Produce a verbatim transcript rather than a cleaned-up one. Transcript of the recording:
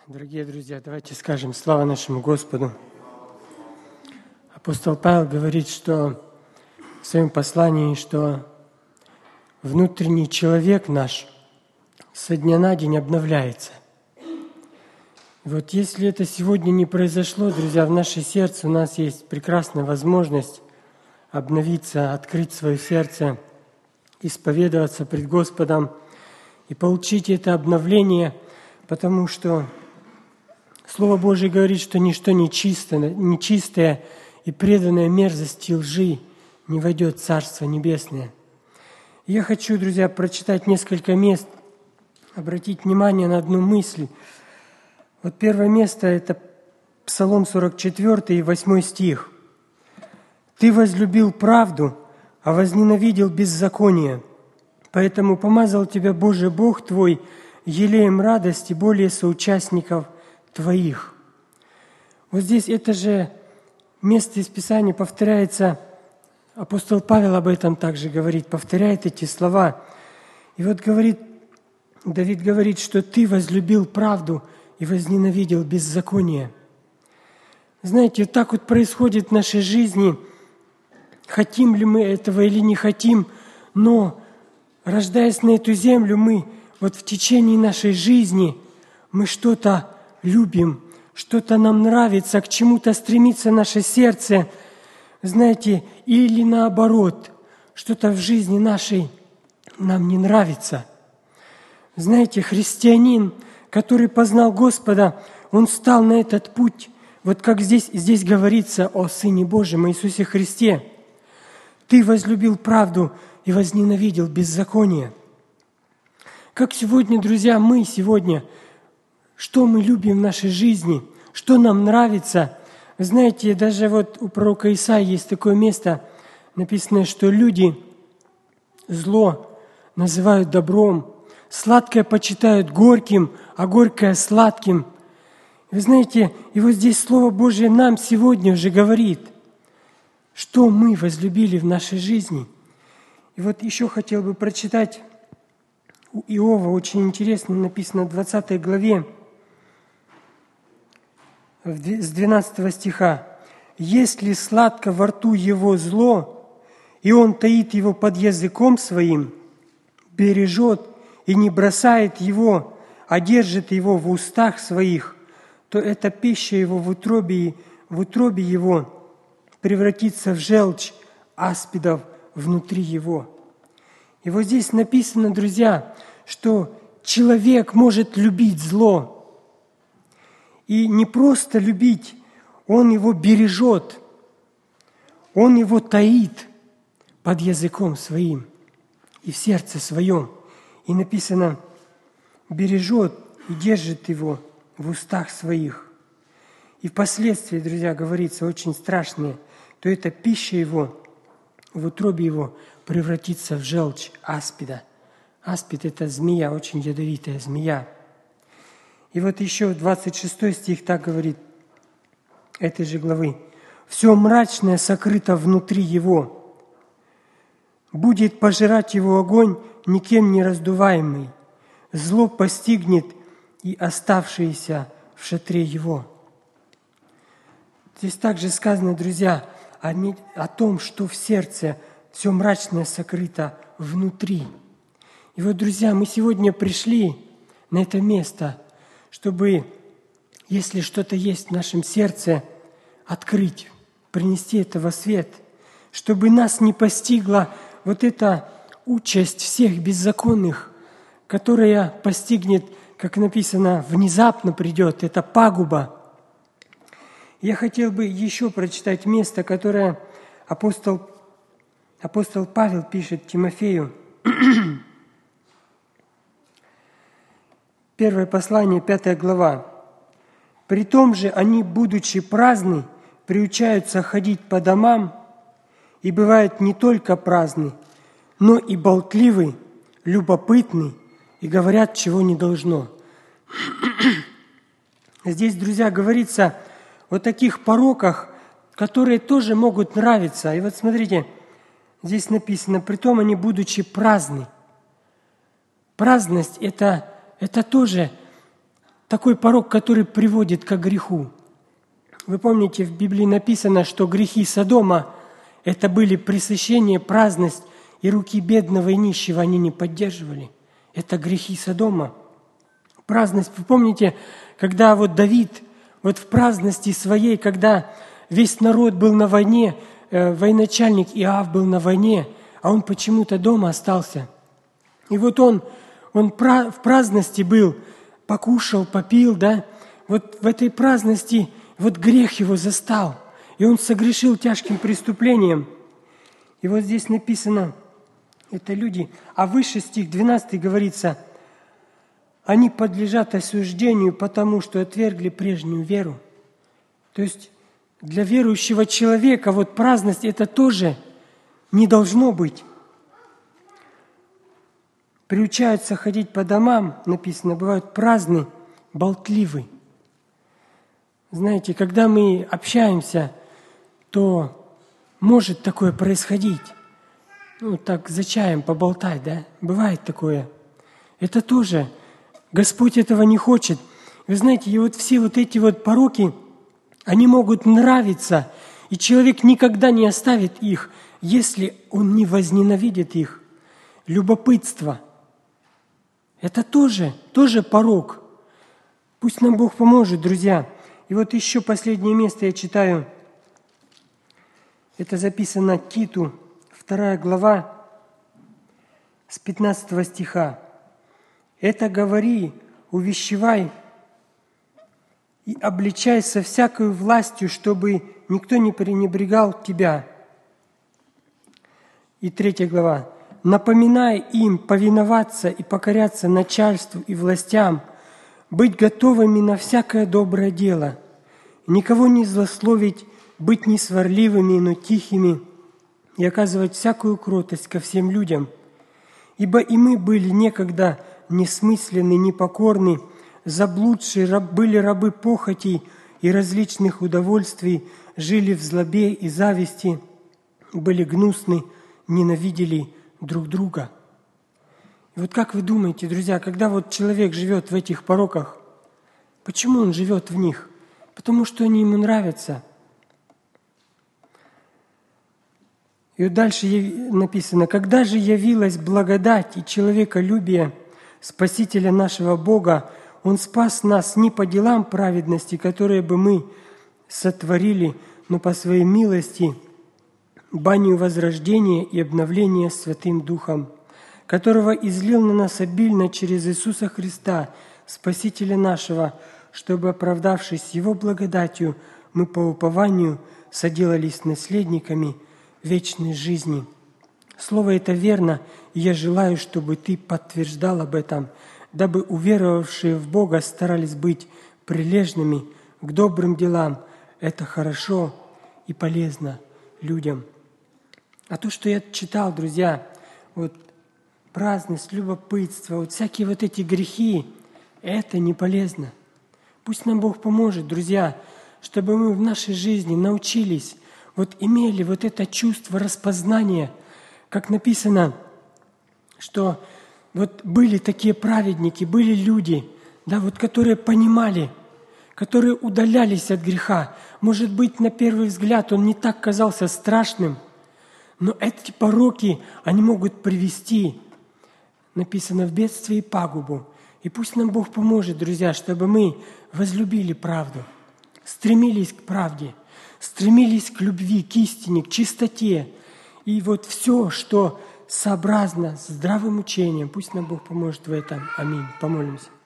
Дорогие друзья, давайте скажем слава нашему Господу. Апостол Павел говорит, что в своем послании, что внутренний человек наш со дня на день обновляется. И вот если это сегодня не произошло, друзья, в наше сердце у нас есть прекрасная возможность обновиться, открыть свое сердце, исповедоваться пред Господом и получить это обновление, потому что Слово Божие говорит, что ничто нечистое, нечистое и преданное мерзости и лжи не войдет в Царство Небесное. И я хочу, друзья, прочитать несколько мест, обратить внимание на одну мысль. Вот первое место – это Псалом сорок четыре, восьмой стих. «Ты возлюбил правду, а возненавидел беззаконие, поэтому помазал тебя Божий Бог твой елеем радости более соучастников твоих». Вот здесь это же место из Писания повторяется, апостол Павел об этом также говорит, повторяет эти слова. И вот говорит, Давид говорит, что ты возлюбил правду и возненавидел беззаконие. Знаете, вот так вот происходит в нашей жизни, хотим ли мы этого или не хотим, но рождаясь на эту землю, мы вот в течение нашей жизни, мы что-то любим, что-то нам нравится, к чему-то стремится наше сердце, знаете, или наоборот, что-то в жизни нашей нам не нравится. Знаете, христианин, который познал Господа, он стал на этот путь, вот как здесь, здесь говорится о Сыне Божьем, о Иисусе Христе. Ты возлюбил правду и возненавидел беззаконие. Как сегодня, друзья, мы сегодня, что мы любим в нашей жизни, что нам нравится. Вы знаете, даже вот у пророка Исаии есть такое место, написано, что люди зло называют добром, сладкое почитают горьким, а горькое сладким. Вы знаете, и вот здесь Слово Божие нам сегодня уже говорит, что мы возлюбили в нашей жизни. И вот еще хотел бы прочитать у Иова, очень интересно написано в двадцатой главе, с двенадцатого стиха. «Если сладко во рту его зло, и он таит его под языком своим, бережет и не бросает его, а держит его в устах своих, то эта пища его в утробе, в утробе его превратится в желчь аспидов внутри его». И вот здесь написано, друзья, что человек может любить зло. И не просто любить, он его бережет, он его таит под языком своим и в сердце своем. И написано, бережет и держит его в устах своих. И впоследствии, друзья, говорится очень страшное, то эта пища его в утробе его превратится в желчь аспида. Аспид – это змея, очень ядовитая змея. И вот еще двадцать шестой стих так говорит этой же главы. «Все мрачное сокрыто внутри его. Будет пожирать его огонь, никем не раздуваемый. Зло постигнет и оставшиеся в шатре его». Здесь также сказано, друзья, о, не, о том, что в сердце все мрачное сокрыто внутри. И вот, друзья, мы сегодня пришли на это место, чтобы, если что-то есть в нашем сердце, открыть, принести это во свет, чтобы нас не постигла вот эта участь всех беззаконных, которая постигнет, как написано, внезапно придет, это пагуба. Я хотел бы еще прочитать место, которое апостол, апостол Павел пишет Тимофею. Первое послание, пятая глава. «При том же они, будучи праздны, приучаются ходить по домам, и бывают не только праздны, но и болтливы, любопытны, и говорят, чего не должно». Здесь, друзья, говорится о таких пороках, которые тоже могут нравиться. И вот смотрите, здесь написано, «При том они, будучи праздны». Праздность – это... Это тоже такой порок, который приводит к греху. Вы помните, в Библии написано, что грехи Содома – это были пресыщение, праздность, и руки бедного и нищего они не поддерживали. Это грехи Содома. Праздность, вы помните, когда вот Давид вот в праздности своей, когда весь народ был на войне, э, военачальник Иав был на войне, а он почему-то дома остался. И вот он, он в праздности был, покушал, попил, да, вот в этой праздности вот грех его застал, и он согрешил тяжким преступлением. И вот здесь написано, это люди, а выше стих двенадцатый говорится, они подлежат осуждению, потому что отвергли прежнюю веру. То есть для верующего человека вот праздность это тоже не должно быть. Приучаются ходить по домам, написано, бывают праздны, болтливы. Знаете, когда мы общаемся, то может такое происходить. Ну, так за чаем поболтать, да? Бывает такое. Это тоже, Господь этого не хочет. Вы знаете, и вот все вот эти вот пороки, они могут нравиться, и человек никогда не оставит их, если он не возненавидит их. Любопытство. Это тоже, тоже порок. Пусть нам Бог поможет, друзья. И вот еще последнее место я читаю. Это записано Титу, вторая глава, с пятнадцатого стиха. «Это говори, увещевай и обличай со всякою властью, чтобы никто не пренебрегал тебя». И третья глава. «Напоминай им повиноваться и покоряться начальству и властям, быть готовыми на всякое доброе дело, никого не злословить, быть не сварливыми, но тихими, и оказывать всякую кротость ко всем людям. Ибо и мы были некогда несмысленны, непокорны, заблудшие, раб, были рабы похотей и различных удовольствий, жили в злобе и зависти, были гнусны, ненавидели друг друга». И вот как вы думаете, друзья, когда вот человек живет в этих пороках, почему он живет в них? Потому что они ему нравятся. И вот дальше написано, «Когда же явилась благодать и человеколюбие Спасителя нашего Бога, Он спас нас не по делам праведности, которые бы мы сотворили, но по Своей милости, банию возрождения и обновления Святым Духом, которого излил на нас обильно через Иисуса Христа, Спасителя нашего, чтобы, оправдавшись Его благодатью, мы по упованию соделались наследниками вечной жизни». Слово это верно, и я желаю, чтобы ты подтверждал об этом, дабы уверовавшие в Бога старались быть прилежными к добрым делам. Это хорошо и полезно людям. А то, что я читал, друзья, вот праздность, любопытство, вот всякие вот эти грехи, это не полезно. Пусть нам Бог поможет, друзья, чтобы мы в нашей жизни научились, вот имели вот это чувство распознания, как написано, что вот были такие праведники, были люди, да, вот, которые понимали, которые удалялись от греха. Может быть, на первый взгляд он не так казался страшным, но эти пороки, они могут привести, написано, в бедствие и пагубу. И пусть нам Бог поможет, друзья, чтобы мы возлюбили правду, стремились к правде, стремились к любви, к истине, к чистоте. И вот все, что сообразно с здравым учением, пусть нам Бог поможет в этом. Аминь. Помолимся.